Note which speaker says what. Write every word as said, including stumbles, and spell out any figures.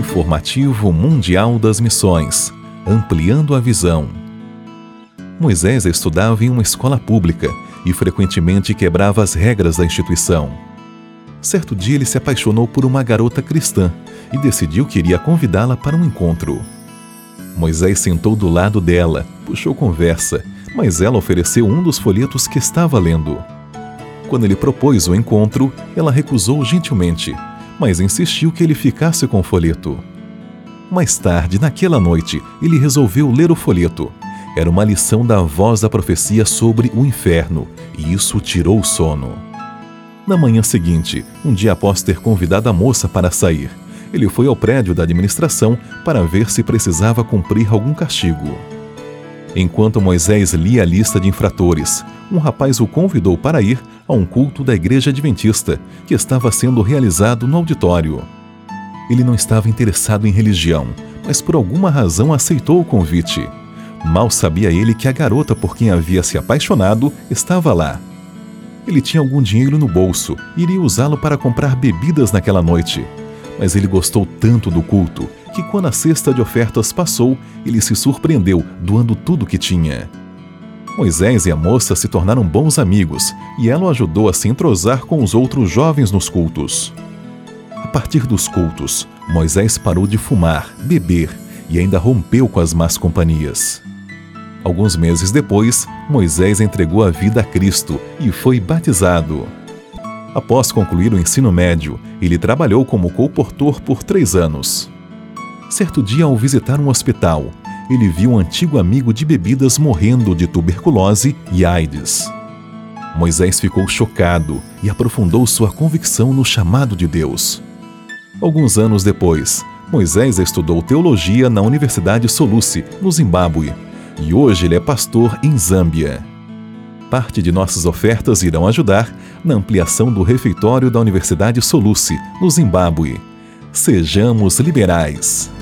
Speaker 1: Informativo Mundial das Missões, ampliando a visão. Moisés estudava em uma escola pública e frequentemente quebrava as regras da instituição. Certo dia ele se apaixonou por uma garota cristã e decidiu que iria convidá-la para um encontro. Moisés sentou do lado dela, puxou conversa, mas ela ofereceu um dos folhetos que estava lendo. Quando ele propôs o encontro, ela recusou gentilmente, mas insistiu que ele ficasse com o folheto. Mais tarde, naquela noite, ele resolveu ler o folheto. Era uma lição da voz da profecia sobre o inferno, e isso o tirou o sono. Na manhã seguinte, um dia após ter convidado a moça para sair, ele foi ao prédio da administração para ver se precisava cumprir algum castigo. Enquanto Moisés lia a lista de infratores, um rapaz o convidou para ir a um culto da Igreja Adventista, que estava sendo realizado no auditório. Ele não estava interessado em religião, mas por alguma razão aceitou o convite. Mal sabia ele que a garota por quem havia se apaixonado estava lá. Ele tinha algum dinheiro no bolso e iria usá-lo para comprar bebidas naquela noite. Mas ele gostou tanto do culto que, quando a cesta de ofertas passou, ele se surpreendeu, doando tudo o que tinha. Moisés e a moça se tornaram bons amigos e ela o ajudou a se entrosar com os outros jovens nos cultos. A partir dos cultos, Moisés parou de fumar, beber e ainda rompeu com as más companhias. Alguns meses depois, Moisés entregou a vida a Cristo e foi batizado. Após concluir o ensino médio, ele trabalhou como colportor por três anos. Certo dia, ao visitar um hospital, ele viu um antigo amigo de bebidas morrendo de tuberculose e AIDS. Moisés ficou chocado e aprofundou sua convicção no chamado de Deus. Alguns anos depois, Moisés estudou teologia na Universidade Solusi, no Zimbábue, e hoje ele é pastor em Zâmbia. Parte de nossas ofertas irão ajudar na ampliação do refeitório da Universidade Solusi, no Zimbábue. Sejamos liberais.